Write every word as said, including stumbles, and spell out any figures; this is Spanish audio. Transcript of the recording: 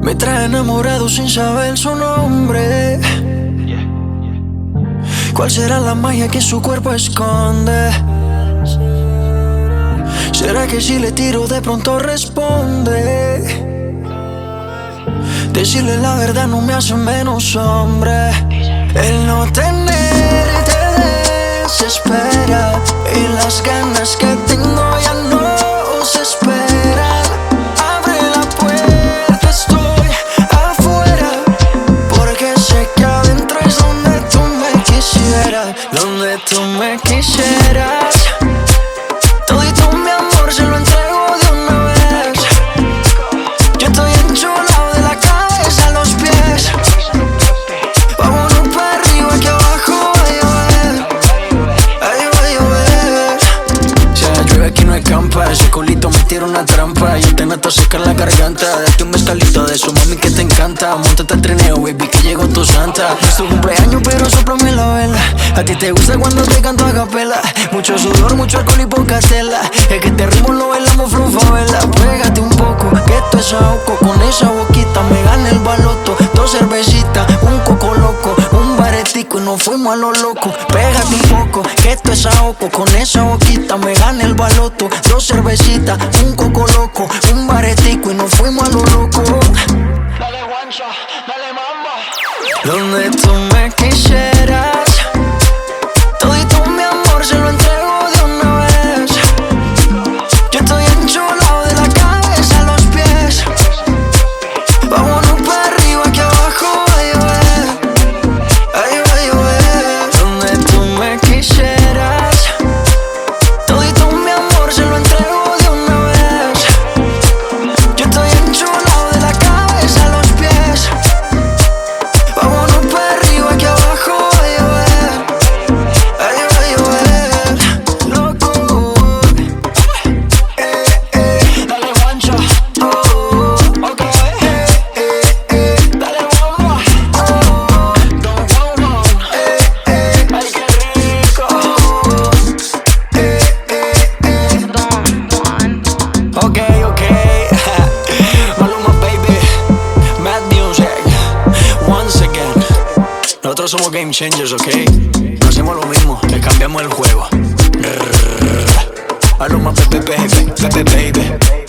Me trae enamorado sin saber su nombre. ¿Cuál será la magia que su cuerpo esconde? ¿Será que si le tiro de pronto responde? Decirle la verdad no me hace menos hombre. El no tenerte desespera y las ganas que tengo ya no se esperan. Abre la puerta, estoy afuera, porque sé que adentro es donde tú me quisieras, donde tú me quisieras. Todito mi amor se lo entrego de una vez. Yo estoy enchulado de la cabeza a los pies. Vámonos para arriba que abajo va a llover. Ahí va a llover. Si la llueve aquí no escampa. Ese culito me tira una trampa. Yo te noto secar la garganta. Date un mezcalito de su mami que te encanta. Móntate al trineo, baby, que llegó tu santa. No es tu cumpleaños, pero sóplame la vela. A ti te gusta cuando te canto a capela. Mucho sudor, mucho alcohol y poca tela. Es que este ritmo lo bailamos flow favela. Pégate un poco, que esto es ahogo. Con esa boquita me gana el baloto. Dos cervecitas, un coco loco, un baretico y nos fuimos a lo loco. Pégate un poco, que esto es ahogo. Con esa boquita me gana el baloto. Dos cervecitas, un coco loco, un baretico y nos fuimos a lo loco. Dale guancha, dale mamba. Donde tú me quisieras. Todito mi amor se lo entrego de una vez. Yo estoy enchulado de la cabeza a los pies. Vámonos para arriba que abajo va a llover. Ahí va a llover. Donde tú me quisieras. Todito mi amor se lo entrego de una vez. Yo estoy enchulado de la cabeza a los pies. Vámonos para arriba que abajo va a llover. Ahí va a llover. Loco. Eh, eh. Dale guancha. Oh, ok. Eh, eh, eh. Dale bomba. Oh, don't go wrong. Eh, eh. Ay, qué rico. Eh, eh, eh. Ok, ok. Maluma, baby. Mad Music. Once again. Nosotros somos game changers, ok. No hacemos lo mismo, le cambiamos el juego. Maluma, baby, baby, baby, baby.